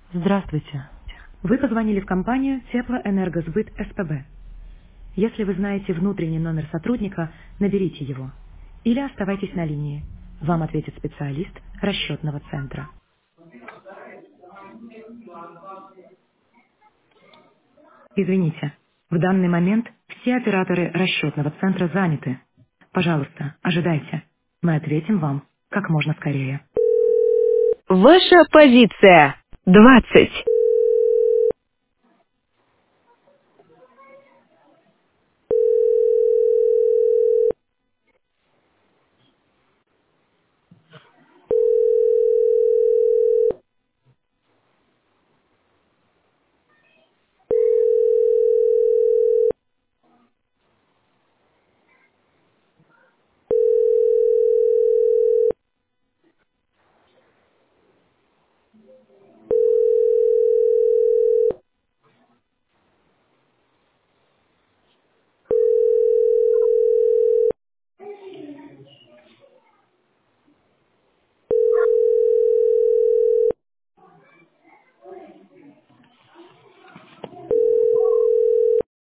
Здравствуйте. Вы позвонили в компанию Теплоэнергосбыт СПБ. Если вы знаете внутренний номер сотрудника, наберите его. Или оставайтесь на линии. Вам ответит специалист расчетного центра. Извините, в данный момент все операторы расчетного центра заняты. Пожалуйста, ожидайте. Мы ответим вам как можно скорее. Ваша позиция 20.